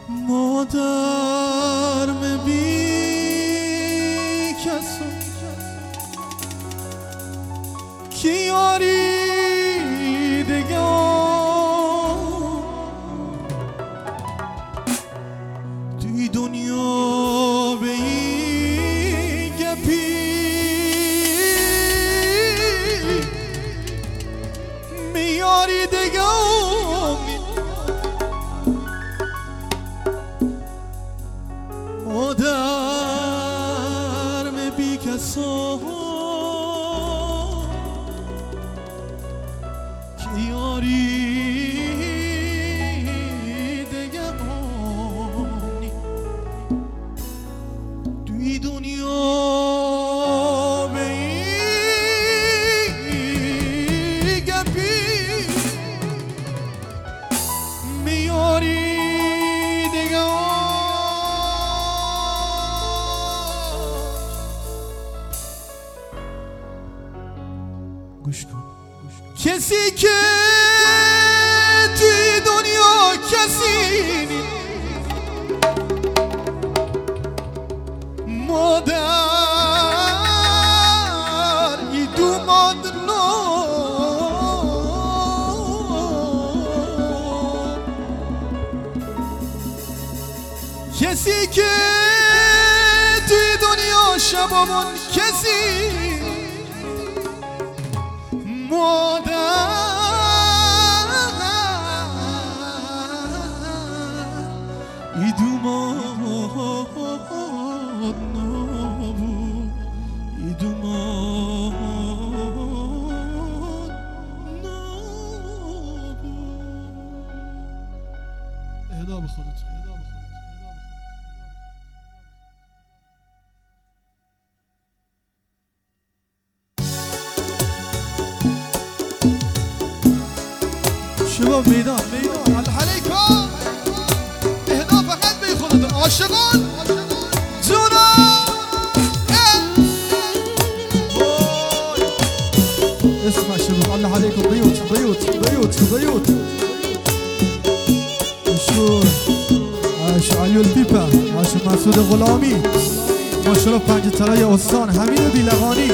مادرم بی کسو کی یاری دگاه توی دنیا به این گپی میاری دگاه مادرم بی کسا که یاری دگمانی توی دنیا به این گپی میاری گوش کن کسی که توی دنیا کسی مادر ای دوماد نو کسی که توی دنیا شبامون کسی مادر ای دوماد نبود ای دوماد نبود اهدا به خودت شباب میدان حل عليكم اهدا فقط بی خودتون عاشقان جونا اسمع شباب الله عليكم ضيوت مشهور عاش علي البيبا عاش مسعود غلامی ماشاءالله پنج ترای استان حمید بیلقانی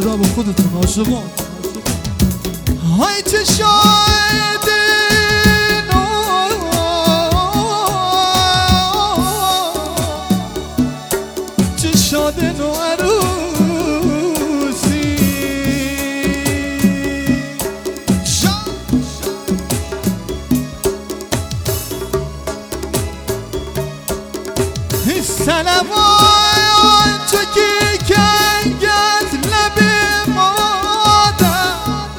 اهدا به خودتون عاشقان های چه شاهدین چه شادن و عروسی سلوان تو کی کنگت لب مادر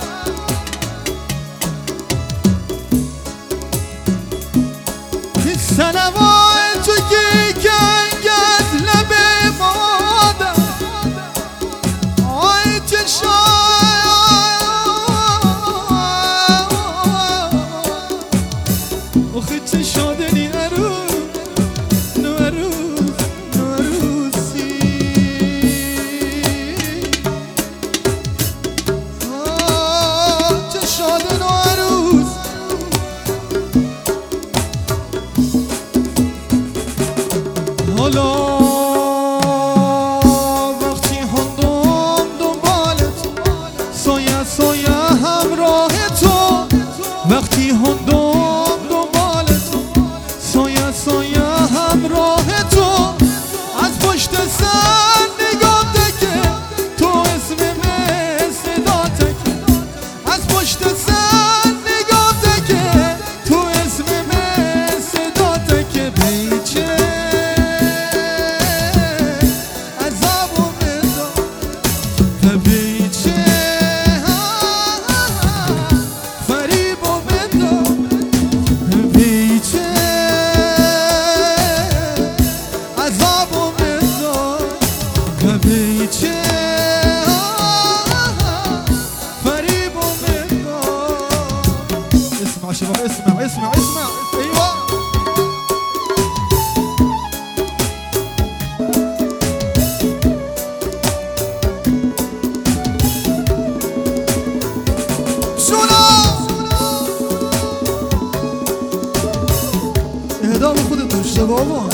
سلوان تو کی کنگت لب مادر آی چه شاد آخه چه شادنی حالا وقتی هندم دنبالت سایه سایه همراه تو وقتی هندم دنبالت سایه سایه همراه تو از پشت سر نگاه تکه تو اسم صدا تکه از پشت سر نگاه تکه تو اسم صدا تکه بیچه اسمع شباب اسمع اسمع اسمع ايوه شولا اهدا به خودتون شبابا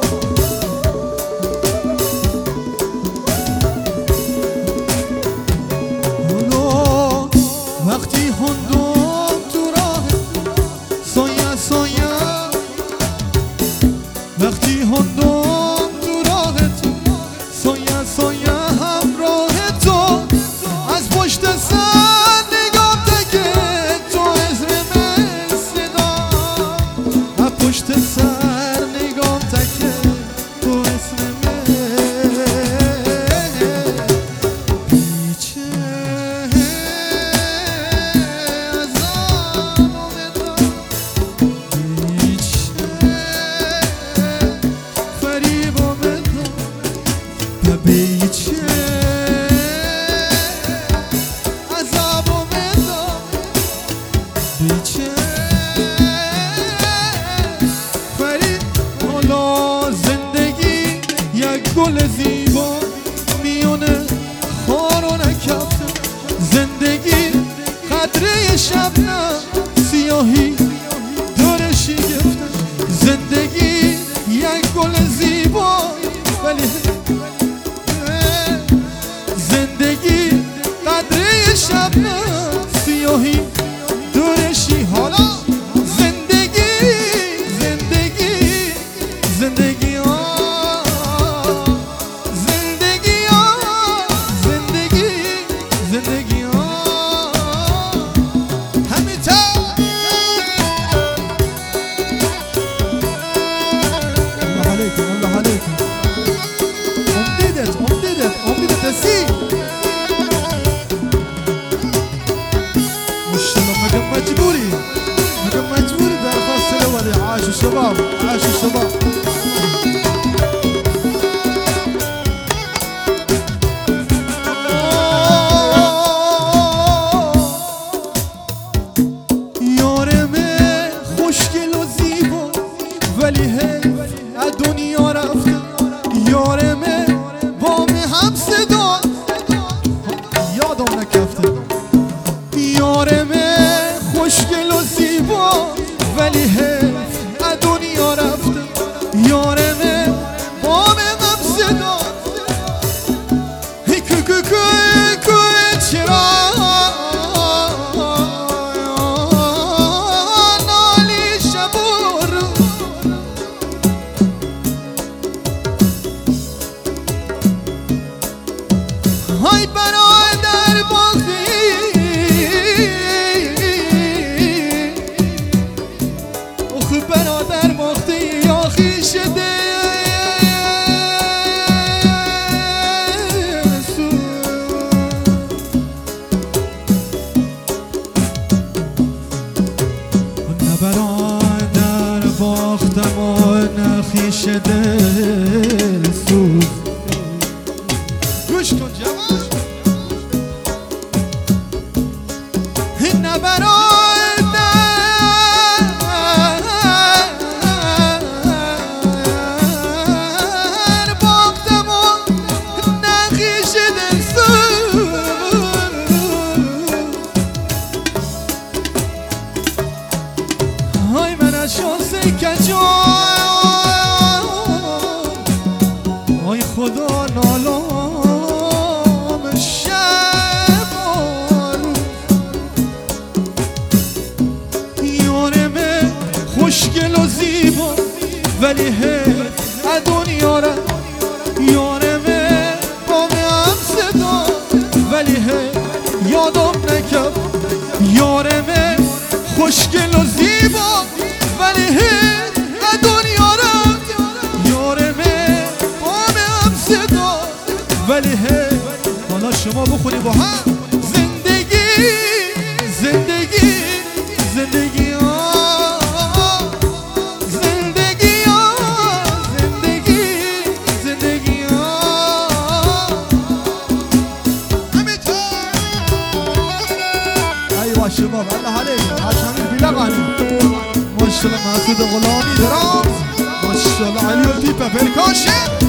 وقتی هندم تو راه سایه سایه وقتی هندم تو راهت سایه سایه همراه تو از پشت سر نگاه تکه تو اسم صدا از پشت سر نگاه تکه تو اسم بیچه عذابو میدم بیچه فرید حالا زندگی یک گل زیبا میونه خار و نکفته زندگی قدره شبنم سیاهی دورشی گفته زندگی یک گل زیبا ولی زندگی قدره شبنم سیاهی دورشی حالا زندگی زندگی زندگی زندگی زندگی زندگی همیتا الله عليكم الله عليكم امددت امددت امددت السي های برادر باختی اخ برادر باختی آخی شده نه برادر باختم و نه خویش دل سوز گوش کن جوان نه برادر باختم و نه خویش دل سوز های من از شانس کجا های خدا نالام شب یارم خوشگل و زیبا ولی هر دنیا را یارم با هم صدا ولی یادم نکرد یارم خوشگل و زیبا ولی دنیا را یارم با هم صدا ولی حالا شما بخونی با هم زندگی زندگی زندگی زندگی زندگی زندگی ایوه شباب الله عليك عشان بلغني ماشاءالله مسعود غلامی دراز ماشاءالله علی و دیپه پرکاشه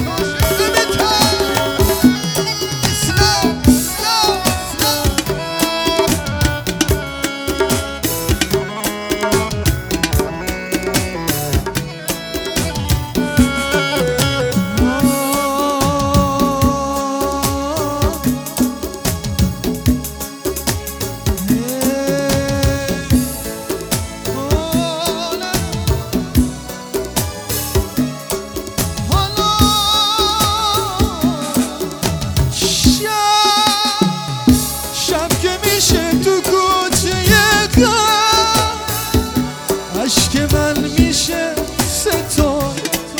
اشک من میشه ستون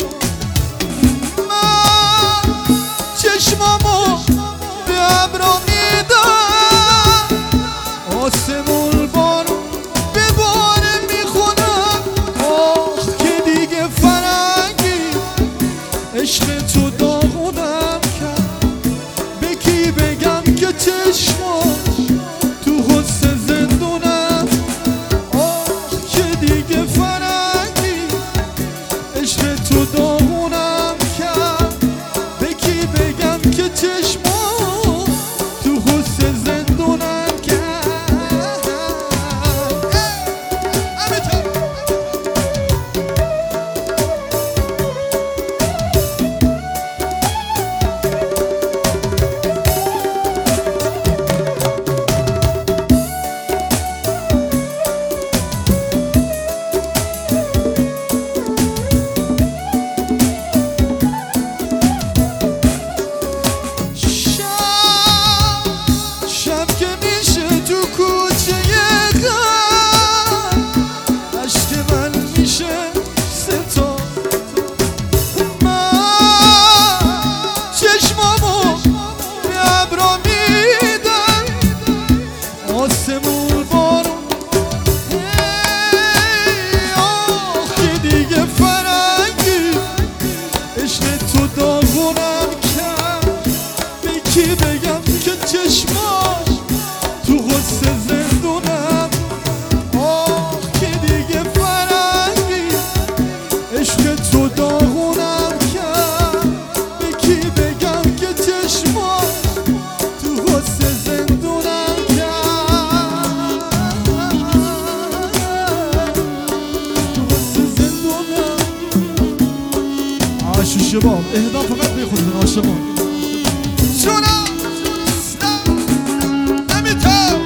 من چشمامو به ابرا میدم آسمون بارو به باره میخونم آخ که دیگه فرنگی عشق تو داغونم کرد به کی بگم که چشمام تو غصه زندونم دیگه فرنگی عشق تو داغونم کرد به کی بگم که چشمام تو غصه زندونم کرد آسمون بارو آخ که دیگه فرنگی عشق تو داغونم کرد به کی بگم که چشماش تو غصه زندونم آخ که دیگه فرنگی عشق تو داغونم کرد به کی بگم که چشماش تو غصه زندونم شباب اهدا فقط بخونید عاشقان جونم نمیتونم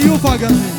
علی و فاگنه